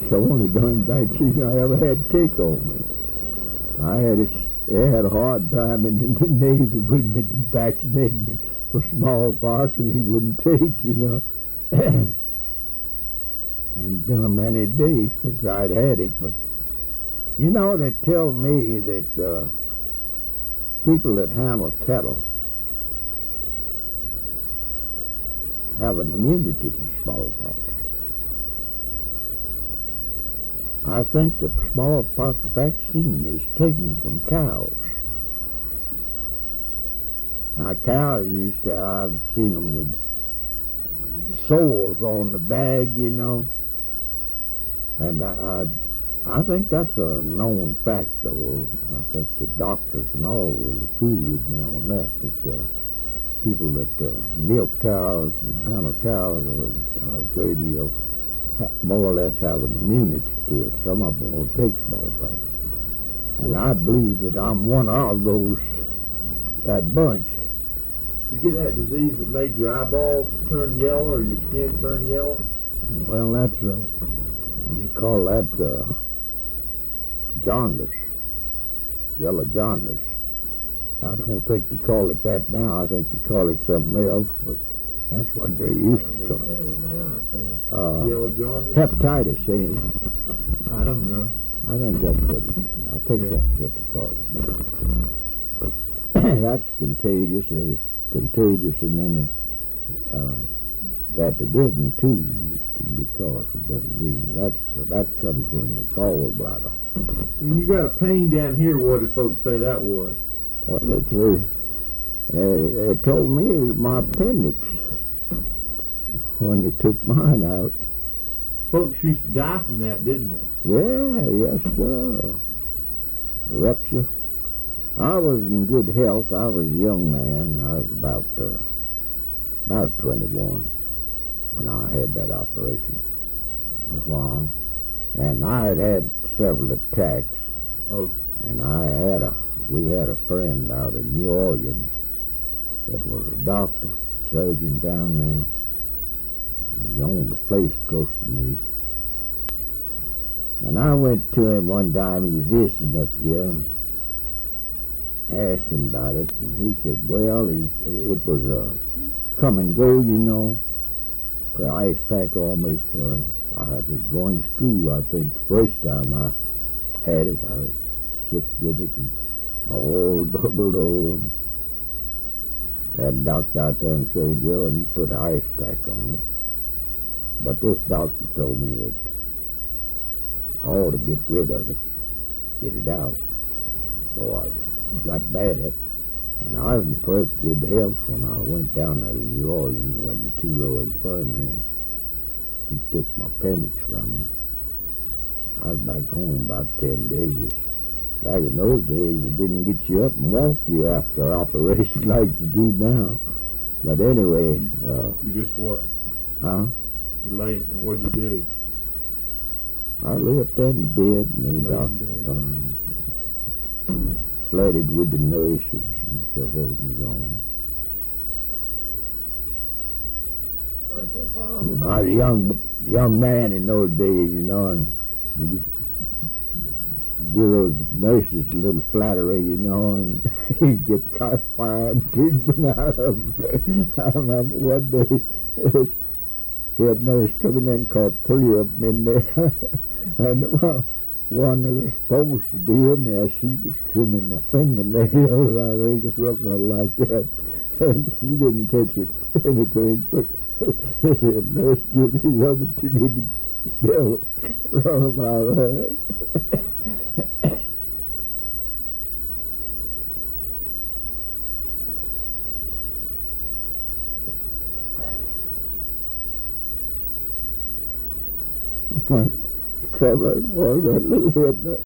the only darn vaccine I ever had take on me. I had a hard time in the Navy with me vaccinating me for smallpox, and he wouldn't take, And it's been a many days since I'd had it, but they tell me that people that handle cattle have an immunity to smallpox. I think the smallpox vaccine is taken from cows. Now, cows I've seen them with sores on the bag, and I think that's a known fact, though. I think the doctors and all will agree with me on that people that milk cows and handle cows are a great deal more or less have an immunity to it. Some of them will take smallpox. And I believe that I'm one of that bunch. Did you get that disease that made your eyeballs turn yellow or your skin turn yellow? Well, that's, you call that jaundice, yellow jaundice. I don't think you call it that now. I think you call it something else, but that's what they used to call it. Yellow jaundice? Hepatitis, ain't it? I don't know. I think that's what it is. I think that's what they call it now. That's contagious. It's contagious, and then that it isn't too. It can be caused for different reasons. That comes from your gallbladder. And you got a pain down here. What did folks say that was? Well, they told me it was my appendix when they took mine out. Folks used to die from that, didn't they? Yeah, yes, sir. Rupture. I was in good health. I was a young man. I was about 21 when I had that operation. It was long. And I had several attacks. Oh. And we had a friend out in New Orleans that was a doctor, surgeon down there. He owned a place close to me. And I went to him one time. He was visiting up here, and asked him about it. And he said, well, it was a come and go, Put an ice pack on me. I was going to school, I think, the first time I had it. I was sick with it and all doubled over. Had a doctor out there in St. Joe, and he put an ice pack on it. But this doctor told me that I ought to get rid of it, get it out. So I got bad, and I was in perfect good health when I went down there to New Orleans and went to two-row infirmary, and he took my appendix from me. I was back home about 10 days. Back in those days, it didn't get you up and walk you after an operation like you do now. But anyway... you just what? Huh? You lay, what'd you do? I lay up there in the bed, and they flooded with the nurses and so forth and so on. What's your father? I was a young man in those days, and you give those nurses a little flattery, and you get kind of fine treatment out of them. I remember one day, he had nurse coming in, caught 3 of them in there, and one that was supposed to be in there, she was trimming my fingernails, I think, or something like that, and she didn't catch it for anything, but the nurse give me the other 2, and the devil run them out of there. Covered was that little head.